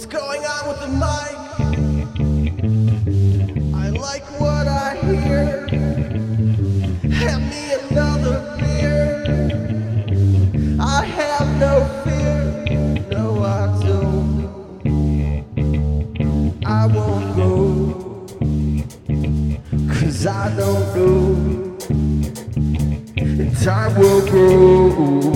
What's going on with the mic? I like what I hear. Hand me another beer. I have no fear. No, I don't. I won't go. 'Cause I don't know. And time will grow.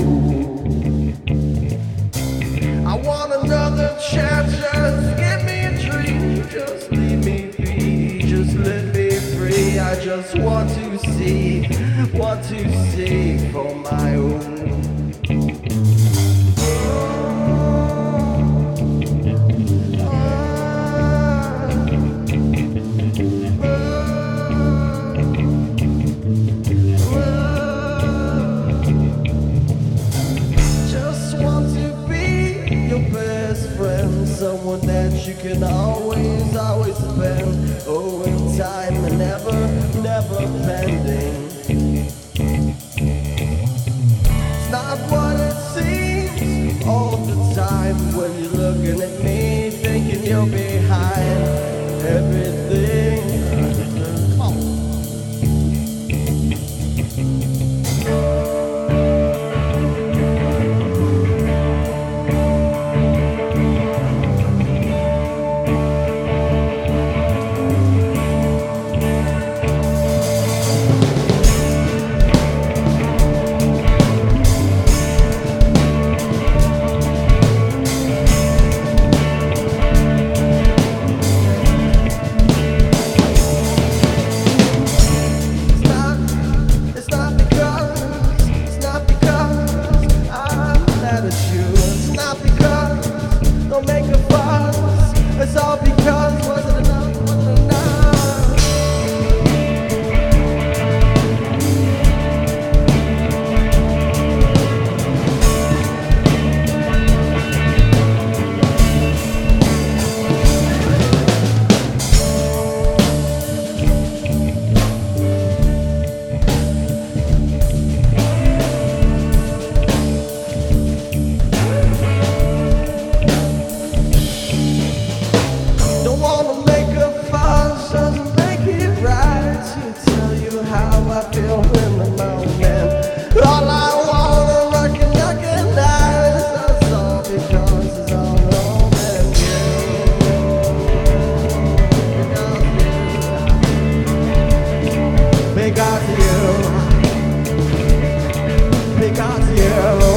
I want another chance, just give me a dream. Just leave me be, just let me free. I just want to see for my own. Someone that you can always depend. Oh, in time and never pending. It's not what it seems all the time when you're looking at me, thinking you're behind everything. It's all because wasn't enough, wasn't enough. I feel in the moment. All I wanna recognize is all because it's all over you. Because you. Because you.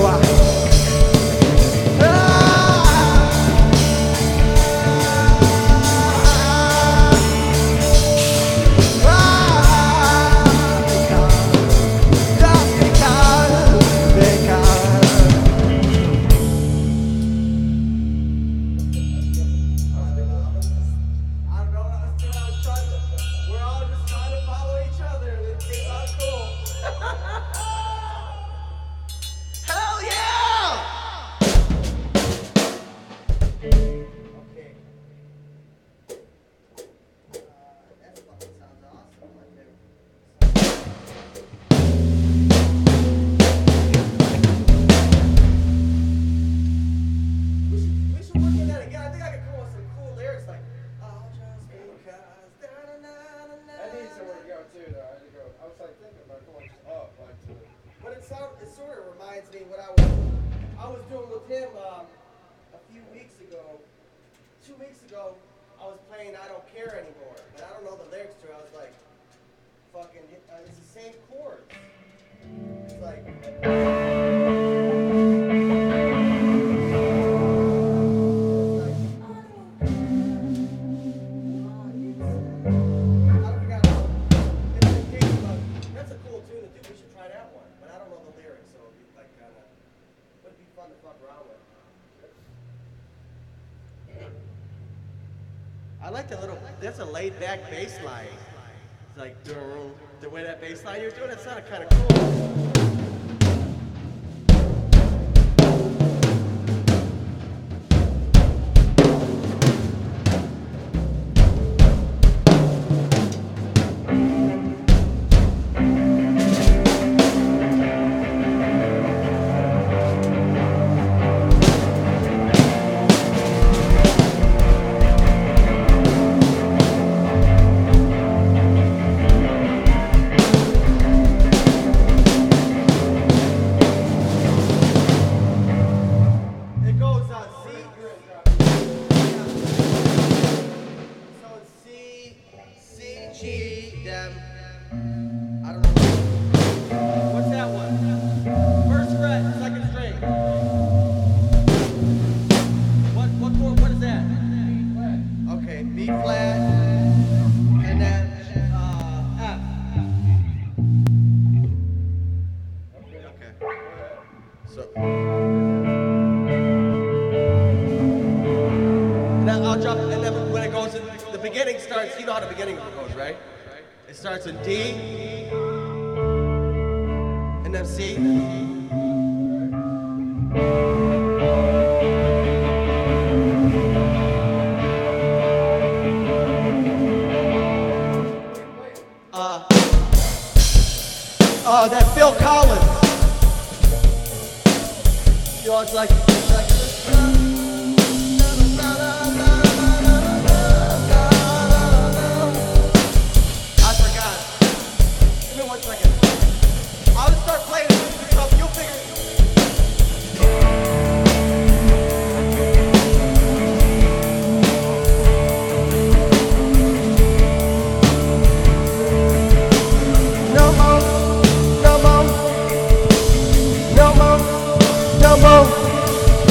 But it sort of reminds me what I was doing with him a few weeks ago. 2 weeks ago, I was playing I Don't Care Anymore, but I don't know the lyrics to it. I was like, fucking, it's the same chords. It's like... I like that little, that's a laid back bass line. It's like, the way that bass line you're doing, it sounded kind of cool. starts, you know how the beginning of it goes, right? It starts in D, and then C. That Phil Collins. You know, it's like I forgot. Give me 1 second. I'll just start playing it. You'll figure it out. No more.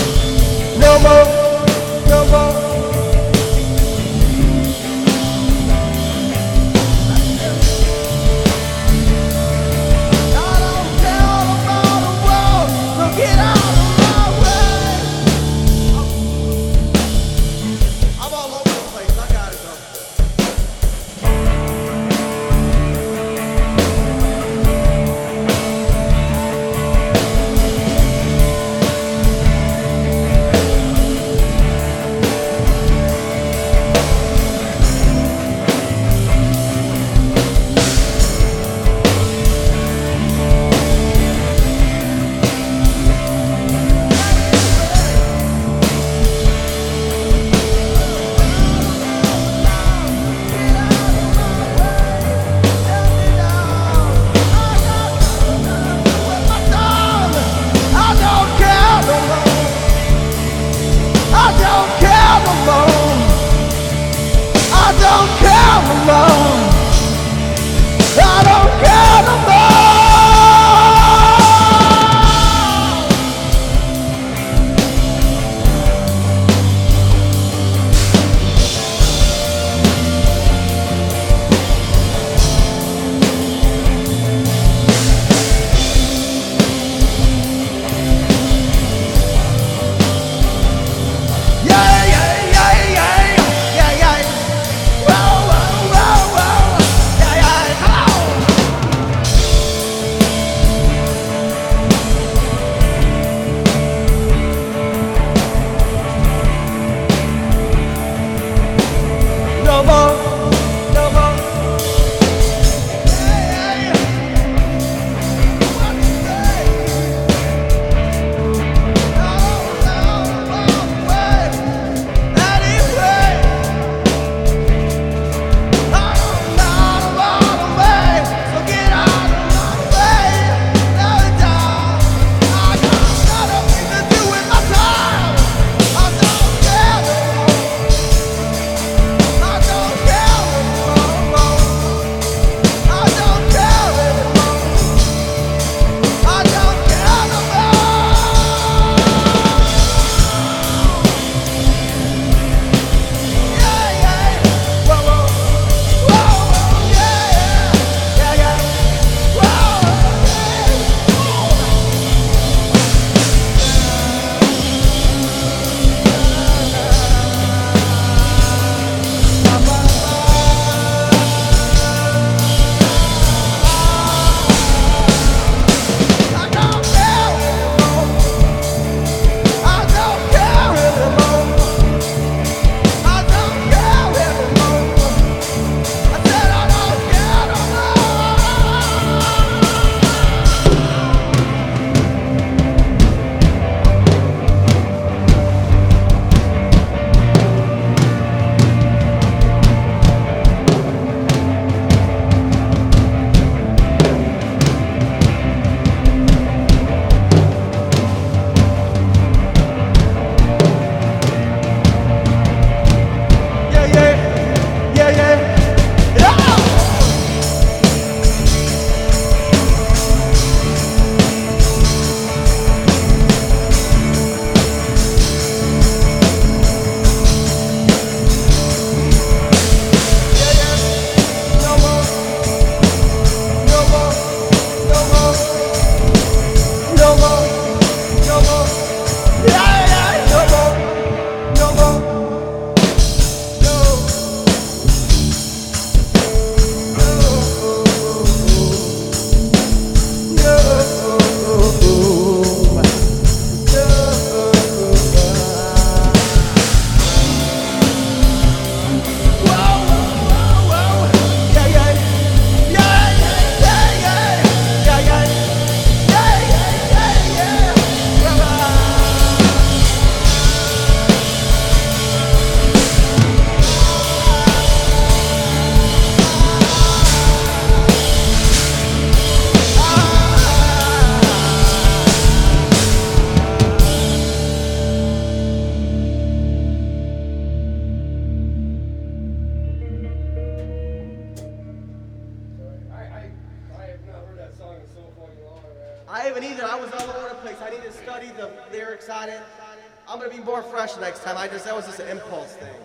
I haven't either. I was all over the place. I need to study the lyrics on it. I'm gonna be more fresh next time. That was just an impulse thing.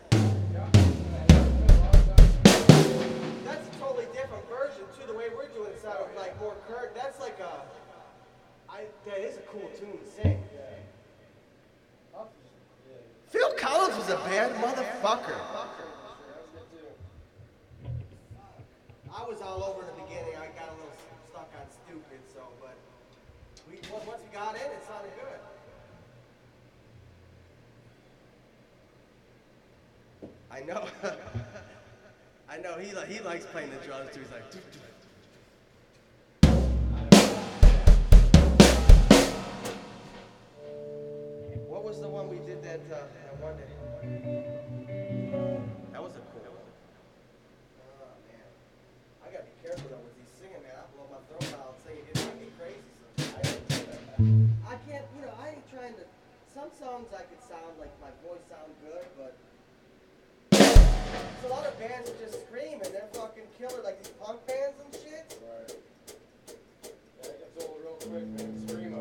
That's a totally different version too. The way we're doing it sounds like more current. That's like that is a cool tune to sing. Phil Collins was a bad motherfucker. I was all over in the beginning. I got a little stuck on stupid, so, but once we got in, it sounded good. I know. I know. He likes playing the drums too. He's like. Doo, doo. What was the one we did that one day? That was a cool one. Oh man, I gotta be careful though with these singing, man. I'll blow my throat out singing. It might be crazy sometimes. I can't, I ain't trying to. Some songs I could sound like my voice sound good, but there's a lot of bands that just scream and they're fucking killer, like these punk bands and shit. Right. Yeah, it gets old real quick, man. Screamo.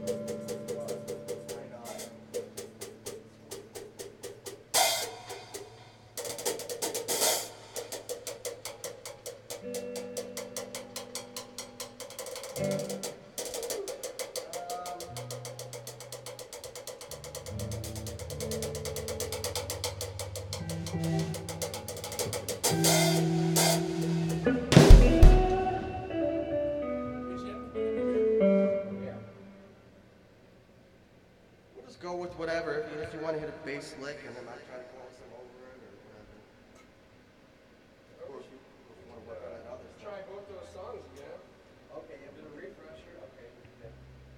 Go with whatever, if you want to hit a bass lick and then I try to go with some over it or whatever. Of course, you want to work on that other stuff. Try both those songs again. Okay, yeah, do a refresher. Okay, yeah.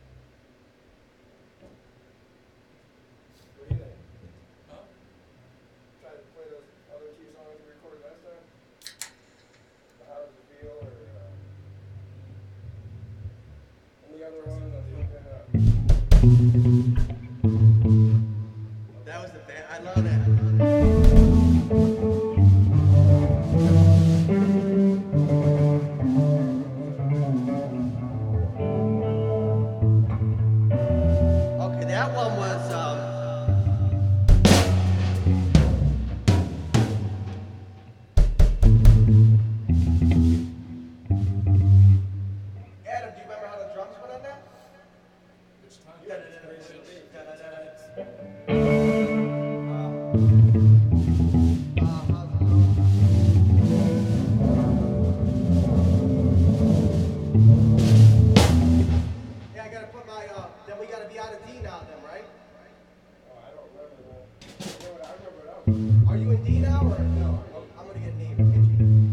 What do you think? Huh? Try to play those other two songs we recorded last time? The How Does It Feel or and the other one, the fucking That was the band. I love that. Okay, that one was Adam, do you remember how the drums went on that? Which time? Yeah, I gotta put my, then we gotta be out of D now then, right? Oh, I don't remember that. I remember that one. Are you in D now or no? I'm gonna get an E. Get you.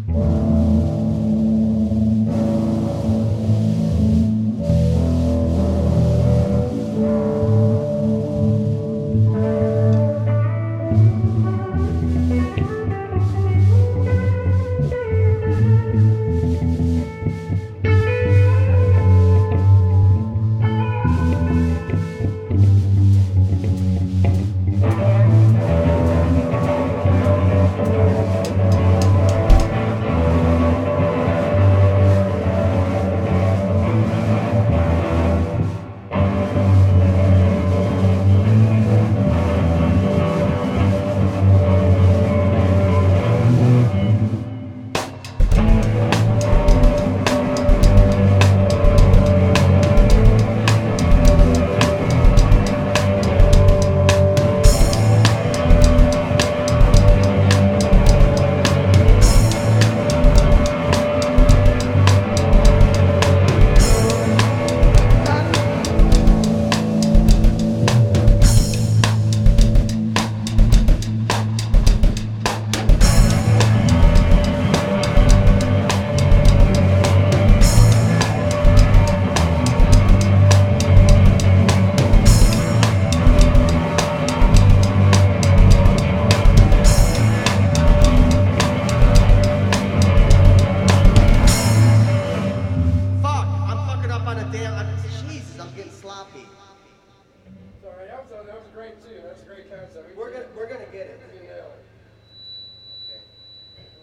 We're gonna get it.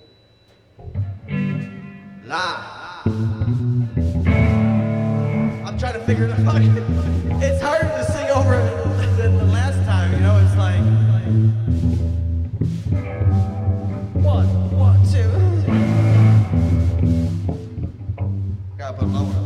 La. I'm figured out. It's harder to sing over than the last time, you know. It's like 1, 1, 2. Gotta put lower.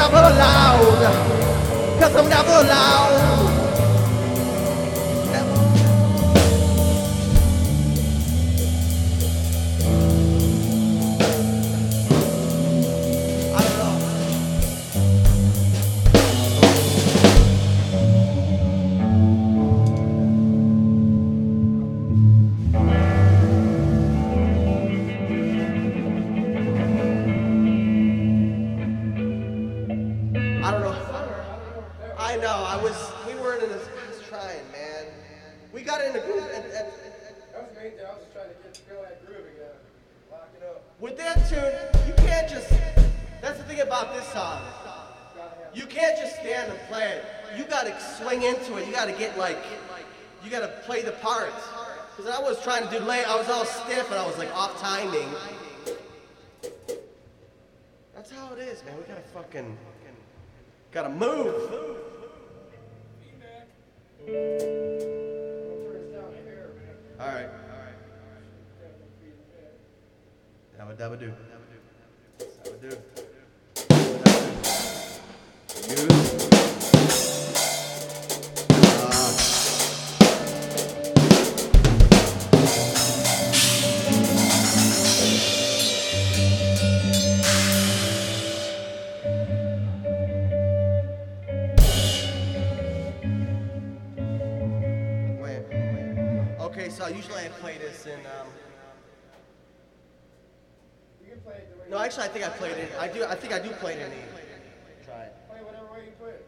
never allowed. Cause I'm never allowed. We weren't in a, I was trying, man. We got in a groove and that was the main thing. I was just trying to feel that groove again. Lock it up. With that tune, you can't just, that's the thing about this song. You can't just stand and play it. You gotta swing into it. You gotta get like, you gotta play the parts. Because I was trying to do late, I was all stiff and I was like off timing. That's how it is, man. We gotta fucking, gotta move. All right. Dabba do. Dabba do. Okay, so usually I play this in. You can play it the way. No, actually, I think I played it. I think I do play it in E. Try it. Play whatever way you play it.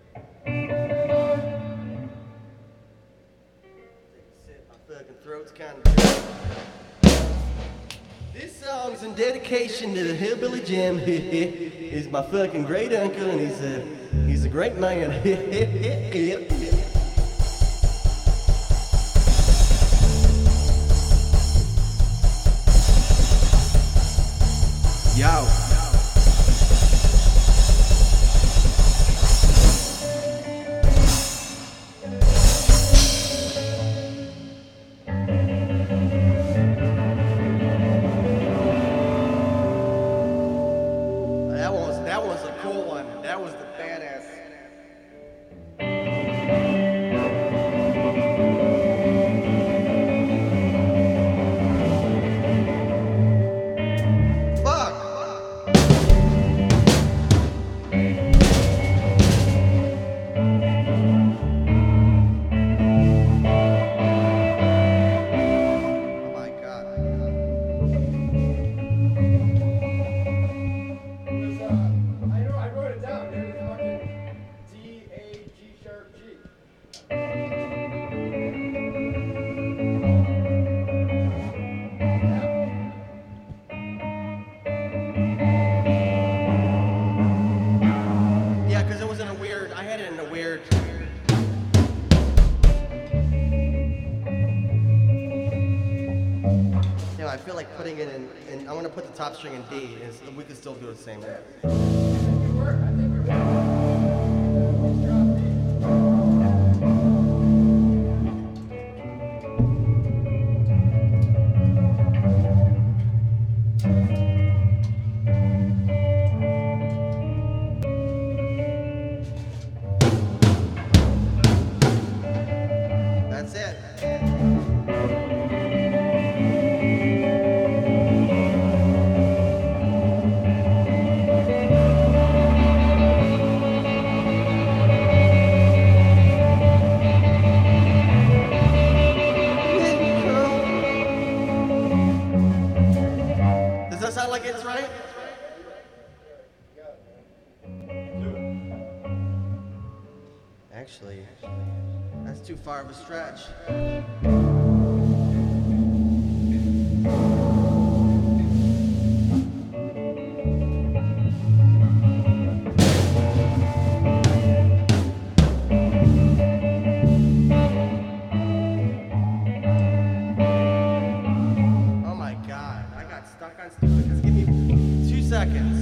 Take a sip. My fucking throat's kind of. This song's in dedication to the Hillbilly Jim. He's my fucking great uncle, and he's a great man. Yo. That was a cool one. That was the badass. I feel like putting it in I want to put the top string in D, and so we can still do it the same way. I think we work. That's it. Does that sound like it's right? Actually, that's too far of a stretch. Oh my God, I got stuck on stupid. Just give me 2 seconds.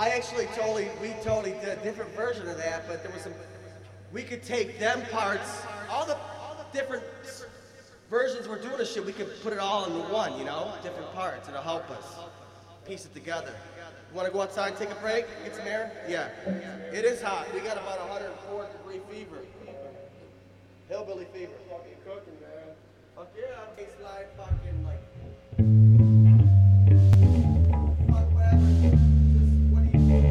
we totally did a different version of that, but there was some, we could take them parts, all the different versions we're doing of shit, we could put it all into one, you know, different parts, it'll help us piece it together. You wanna go outside and take a break, get some air? Yeah, it is hot, we got about 104-degree fever. Hillbilly fever. Fucking cooking, man. Fuck yeah. Baseline fucking like. Fuck whatever. Just what do you feel?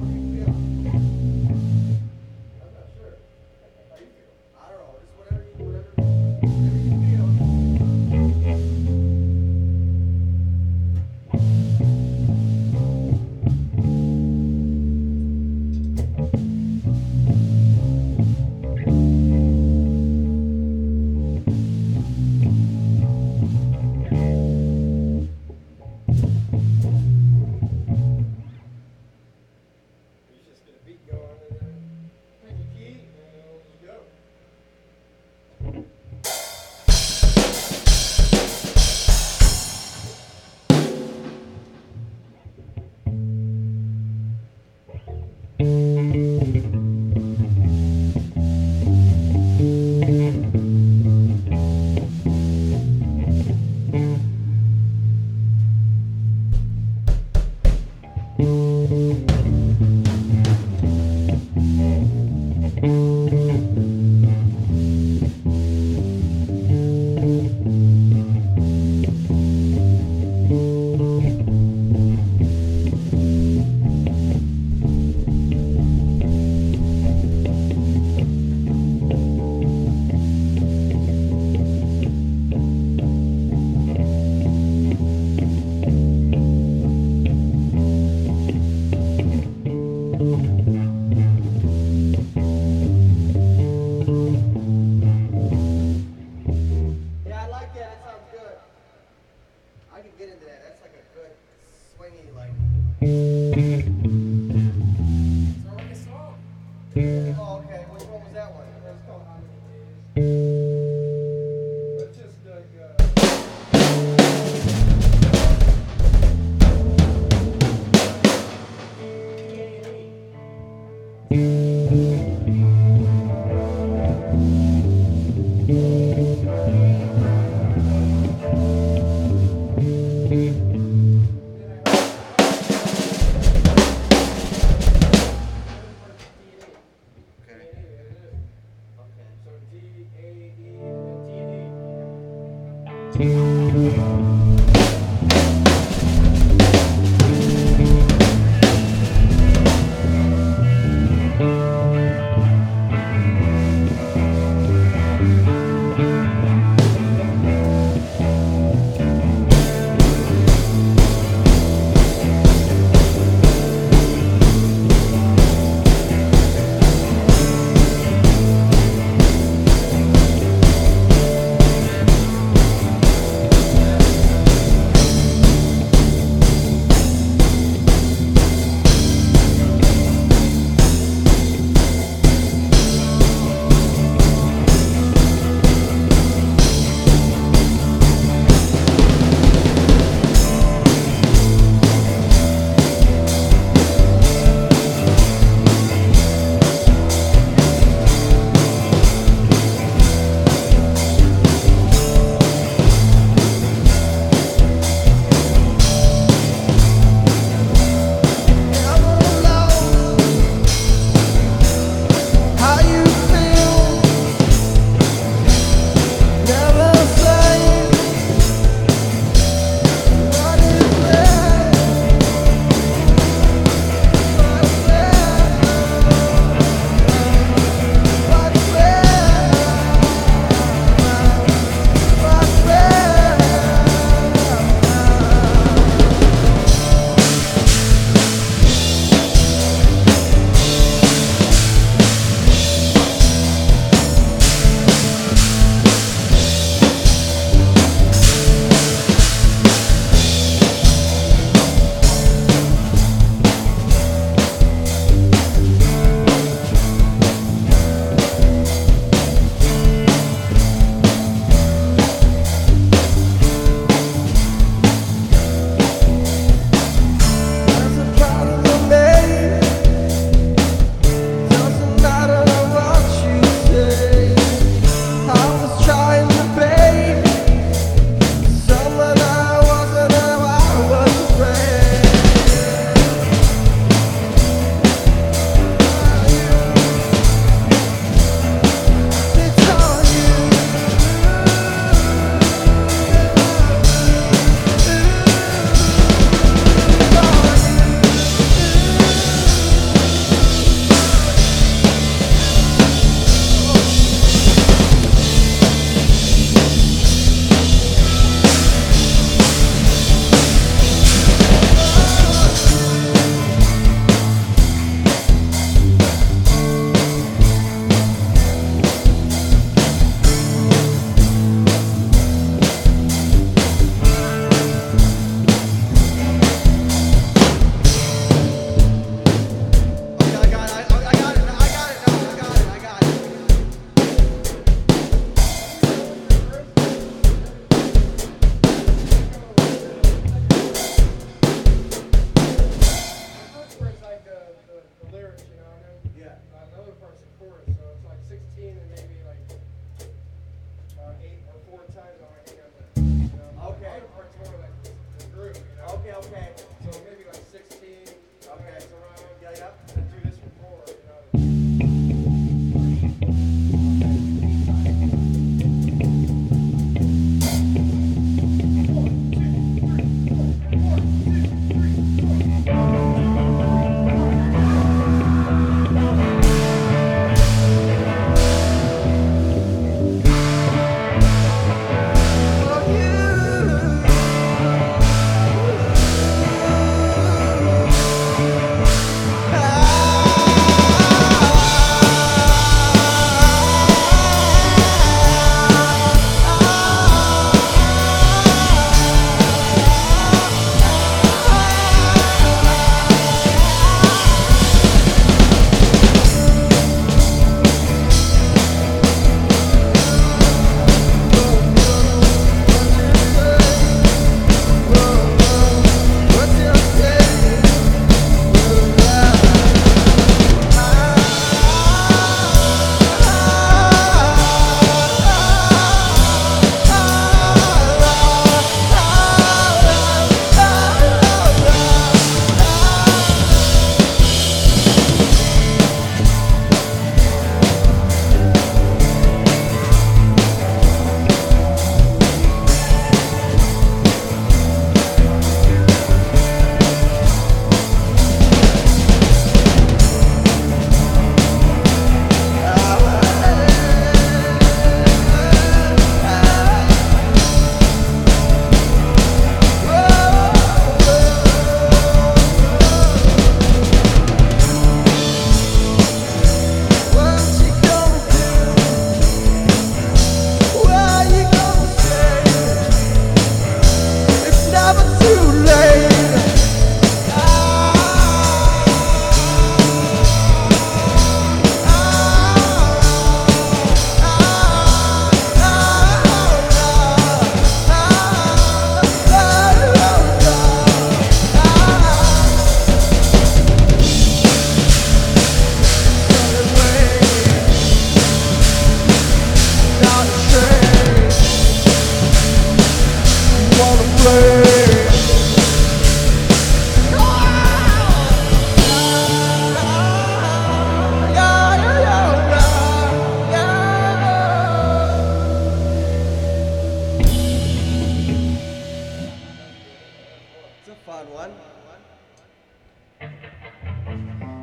I'm not sure. How you feel? I don't know. Just whatever you feel. He's just get a beat going and then pick a key and we'll just go. Yeah, I like that. That sounds good. I can get into that. That's like a good swingy, like. Sound like a song. Oh, okay. Which one was that one? It's called How Many Days. But it's just like, Okay. Okay. so D, A, E, and D, and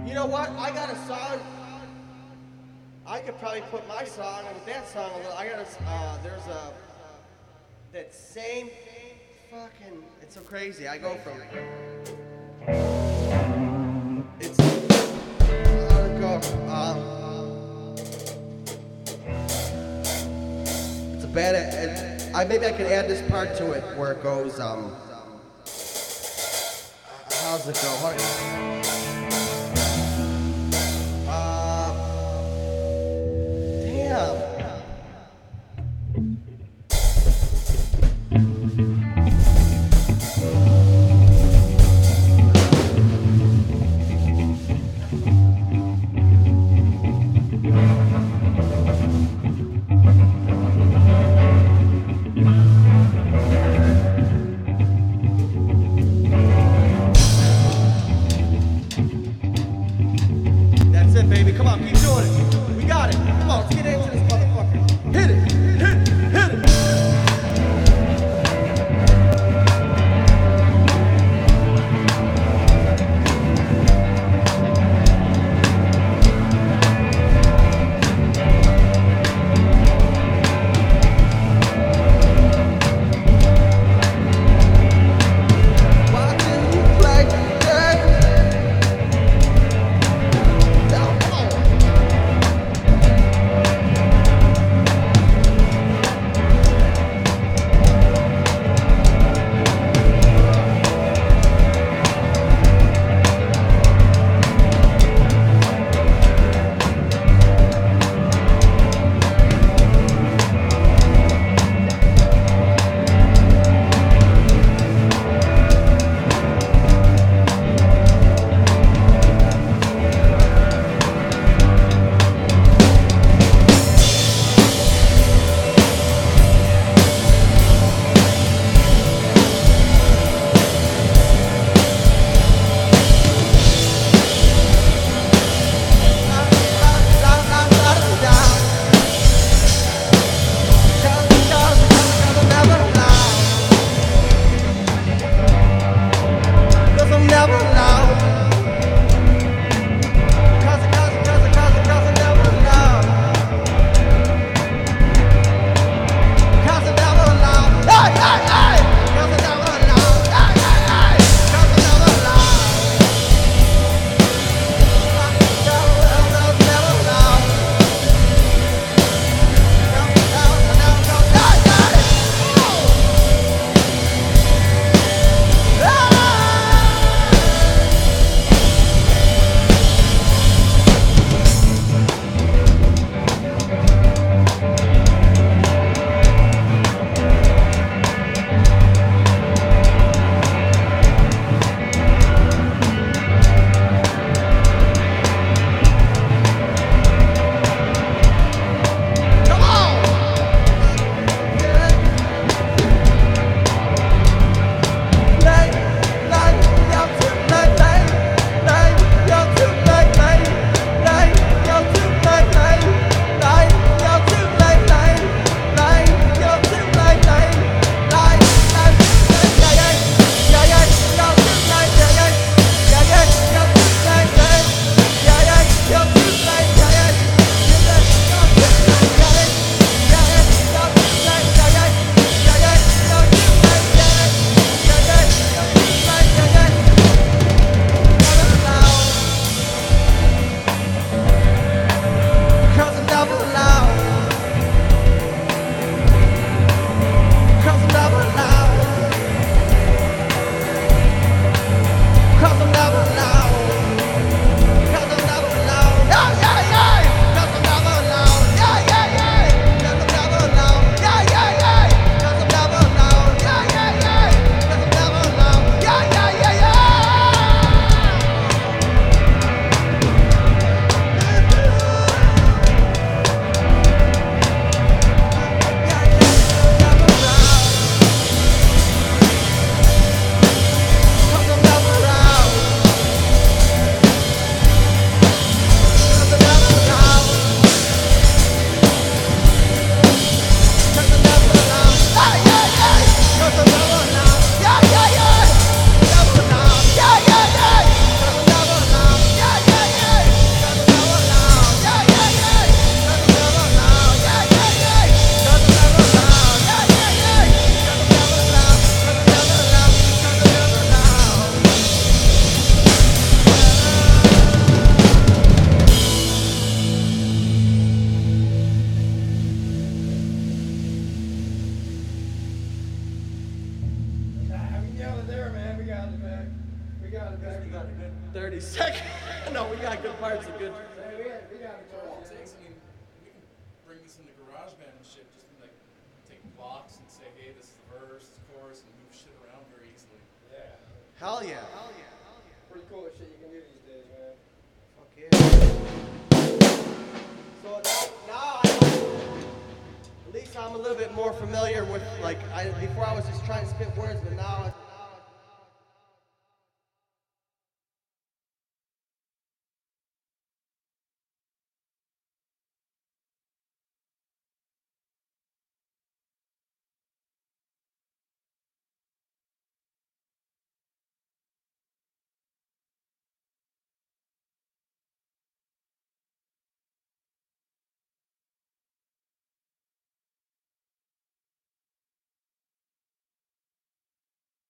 You know what? I got a song. I could probably put my song with that song a little. I got a. There's a. That same fucking. It's so crazy. I go from. It's. How to go? It's a bad. Maybe I could add this part to it where it goes. How's it go? Damn. About a good 30 seconds. No, we got good parts of good. We got All it takes, I mean, we can bring this into GarageBand and shit, just like take blocks and say, hey, this is the verse, this is the chorus, and move shit around very easily. Yeah. Hell yeah. Pretty cool the shit you can do these days, man. Fuck yeah. So now at least I'm a little bit more familiar with, like, before I was just trying to spit words, but now